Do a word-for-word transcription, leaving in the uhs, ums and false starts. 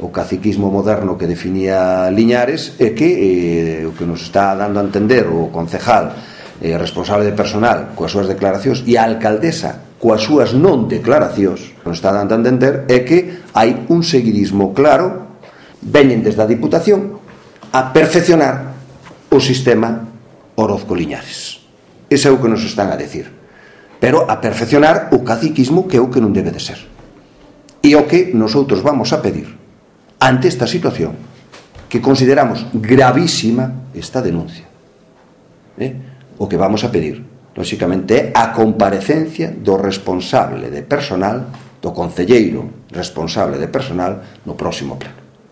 o caciquismo moderno que definía Liñares e que eh, o que nos está dando a entender o concejal eh, responsable de personal coas súas declaracións e a alcaldesa coas súas non declaracións, nos está dando a entender é que hai un seguidismo claro, veñen desde a Diputación a perfeccionar o sistema Orozco-Liñares. Ese é o que nos están a decir, pero a perfeccionar o caciquismo, que é o que non debe de ser, e o que nosotros vamos a pedir ante esta situación, que consideramos gravísima esta denuncia, eh? o que vamos a pedir lóxicamente é a comparecencia do responsable de personal, do concelleiro responsable de personal no próximo pleno.